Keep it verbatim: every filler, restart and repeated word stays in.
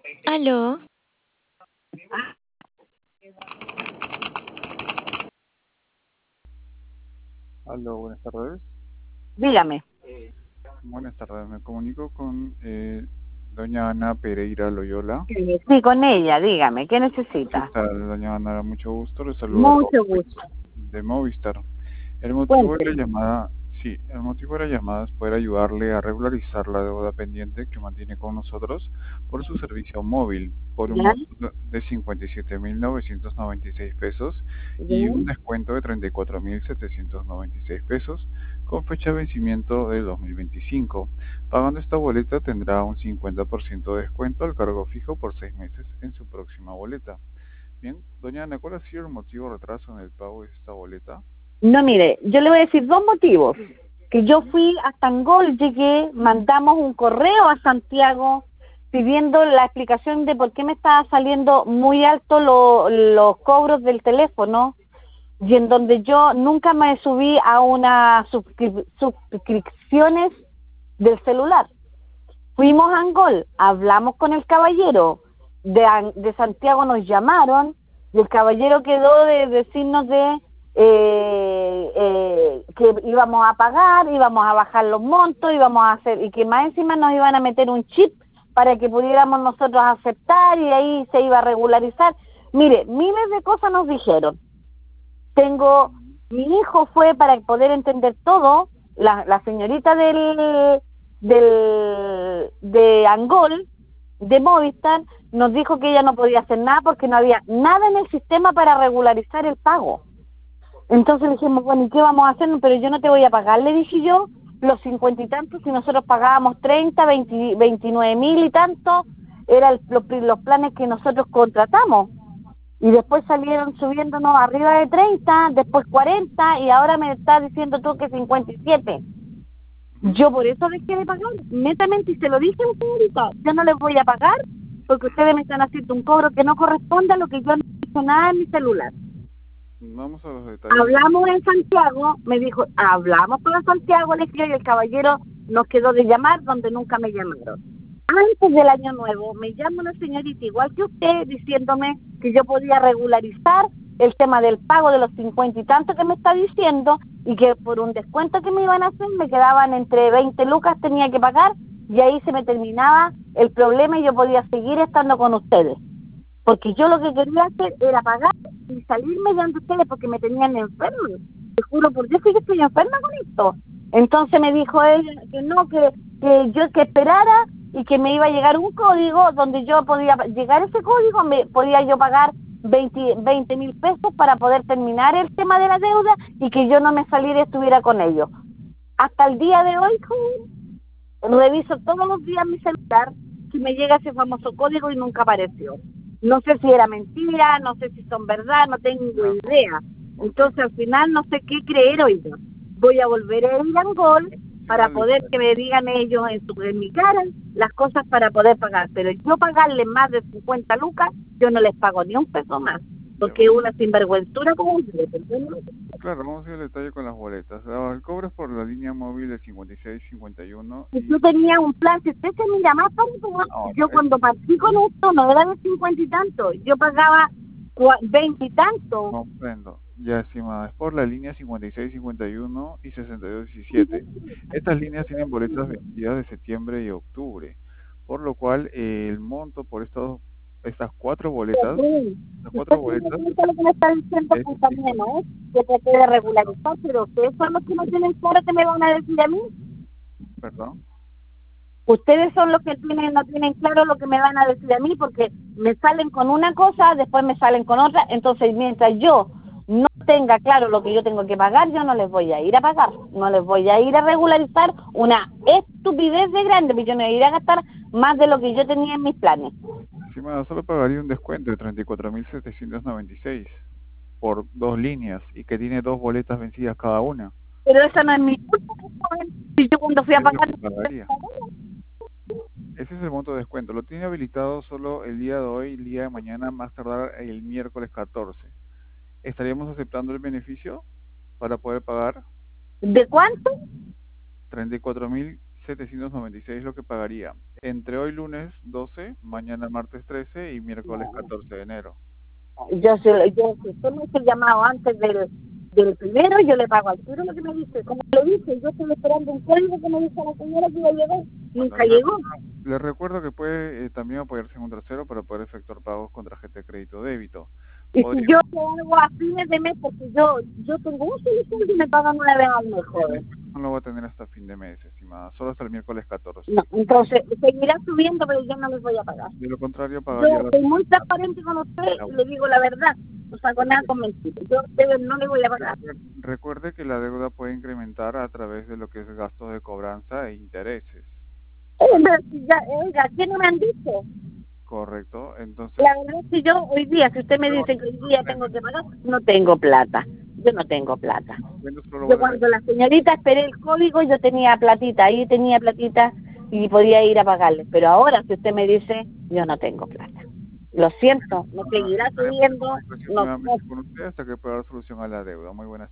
Aló, Aló, buenas tardes. Dígame. Buenas tardes, me comunico con eh, doña Ana Pereira Loyola. Sí, con ella, dígame, ¿qué ¿Qué necesita? tal, doña Ana? Mucho gusto, le saluda Mucho Raúl gusto. de Movistar. El motivo de la Cuénteme. llamada, sí, el motivo de la llamada es poder ayudarle a regularizar la deuda pendiente que mantiene con nosotros por su servicio móvil, por un ¿Ya? monto de cincuenta y siete mil novecientos noventa y seis pesos y ¿Ya? un descuento de treinta y cuatro mil setecientos noventa y seis pesos con fecha de vencimiento de dos mil veinticinco. Pagando esta boleta tendrá un cincuenta por ciento de descuento al cargo fijo por seis meses en su próxima boleta. Bien, doña Ana, ¿cuál ha sido el motivo de retraso en el pago de esta boleta? No, mire, yo le voy a decir dos motivos. Que yo fui a Tangol, llegué, mandamos un correo a Santiago pidiendo la explicación de por qué me estaba saliendo muy alto lo- los cobros del teléfono y en donde yo nunca me subí a una suscri- suscripciones del celular. Fuimos a Angol, hablamos con el caballero de, An- de Santiago, nos llamaron y el caballero quedó de decirnos de eh, eh, que íbamos a pagar, íbamos a bajar los montos, íbamos a hacer y que más encima nos iban a meter un chip para que pudiéramos nosotros aceptar y ahí se iba a regularizar. Mire, miles de cosas nos dijeron. Tengo, mi hijo fue para poder entender todo, la, la señorita del, del, de Angol, de Movistar, nos dijo que ella no podía hacer nada porque no había nada en el sistema para regularizar el pago. Entonces le dijimos, bueno, ¿y qué vamos a hacer? Pero yo no te voy a pagar, le dije yo, los cincuenta y tantos, si nosotros pagábamos treinta, veinte, veintinueve mil y tanto, eran los, los planes que nosotros contratamos y después salieron subiéndonos arriba de treinta, después cuarenta y ahora me está diciendo tú que cincuenta y siete. Ujú. Yo por eso dejé de pagar, netamente, y se lo dije a usted ahorita, yo no les voy a pagar porque ustedes me están haciendo un cobro que no corresponde a lo que yo no he hecho nada en mi celular. Vamos a los detalles. Hablamos en Santiago, me dijo, hablamos con Santiago, le dije, y el caballero nos quedó de llamar donde nunca me llamaron. Antes del año nuevo me llama una señorita igual que usted diciéndome que yo podía regularizar el tema del pago de los cincuenta y tanto que me está diciendo y que por un descuento que me iban a hacer me quedaban entre veinte lucas tenía que pagar y ahí se me terminaba el problema y yo podía seguir estando con ustedes. Porque yo lo que quería hacer era pagar y salirme de ustedes porque me tenían enfermo. Te juro por Dios que yo estoy enferma con esto. Entonces me dijo ella que no, que, que yo que esperara y que me iba a llegar un código donde yo podía llegar ese código, me podía yo pagar veinte mil pesos para poder terminar el tema de la deuda y que yo no me saliera y estuviera con ellos. Hasta el día de hoy, reviso todos los días mi celular si me llega ese famoso código y nunca apareció. No sé si era mentira, no sé si son verdad, no tengo Ya, idea. ok. Entonces al final no sé qué creer hoy. Voy a volver a ir a Angol Sí, para dale. poder que me digan ellos en, su, en mi cara las cosas para poder pagar. Pero yo pagarles más de cincuenta lucas, yo no les pago ni un peso más. Ya, Porque es vamos. una sinvergüenzura como ustedes. ¿Entiendes? Claro, vamos a ir al detalle con las boletas. Ah, el cobro es por la línea móvil de cincuenta y seis cincuenta y uno Si y yo tenía un plan, si usted se mira más para atrás, ahora, yo es, cuando partí con esto no era de cincuenta y tanto, yo pagaba veinte y tanto. comprendo. Ya, estimada, es por la línea cincuenta y seis cincuenta y uno y sesenta y dos diecisiete. Estas líneas tienen boletas vencidas de septiembre y octubre, por lo cual eh, el monto por estos, estas cuatro boletas, las Si usted cuatro tiene boletas cuenta lo que me está diciendo, es pues también, cincuenta. ¿no? Que traté de regularizar, pero ustedes son los que no tienen claro que me van a decir a mí. Perdón. Ustedes son los que tienen, no tienen claro lo que me van a decir a mí porque me salen con una cosa, después me salen con otra. Entonces, mientras yo no tenga claro lo que yo tengo que pagar, yo no les voy a ir a pagar. No les voy a ir a regularizar una estupidez de grande, porque yo no voy a ir a gastar más de lo que yo tenía en mis planes. Estimada, solo pagaría un descuento de treinta y cuatro mil setecientos noventa y seis por dos líneas y que tiene dos boletas vencidas cada una. Pero esa no es mi culpa, joven. Si yo cuando fui a Es lo pagar... que pagaría. Ese es el monto de descuento. Lo tiene habilitado solo el día de hoy, el día de mañana, más tardar el miércoles catorce. ¿Estaríamos aceptando el beneficio para poder pagar ¿De cuánto? treinta y cuatro mil setecientos noventa y seis lo que pagaría entre hoy lunes doce, mañana martes trece y miércoles No. catorce de enero. Yo, se, yo si usted me hubiese llamado antes del, del primero, yo le pago al tiro lo que me dice. Como lo dice, yo estoy esperando un código que me dice la señora que iba a llegar. Bueno, Nunca les llegó. recuerdo, les recuerdo que puede eh, también apoyarse en un tercero para poder efectuar pagos con tarjeta de crédito o débito. Y si Podría, yo lo hago a fines de mes, porque yo yo tengo un solución y me pagan una vez al mes, joven. no lo va a tener hasta fin de mes, estimada, solo hasta el miércoles catorce. No, entonces seguirá subiendo, pero yo no les voy a pagar. De lo contrario, Yo pagaría la soy muy transparente con usted y le digo la verdad. No saco nada con mentiras. Yo a ustedes no les voy a pagar. Recuerde que la deuda puede incrementar a través de lo que es gastos de cobranza e intereses. Eh, pero si ya, oiga, ¿qué no me han dicho? Correcto, entonces... La verdad es que yo hoy día, si usted me dice que hoy día tengo que pagar, no tengo plata. Yo no tengo plata. Yo cuando la señorita esperé el código, yo tenía platita, ahí tenía platita y podía ir a pagarle. Pero ahora, si usted me dice, yo no tengo plata. Lo siento, me seguirá subiendo. No, no. Con usted hasta que pueda dar solución a la deuda. Muy buenas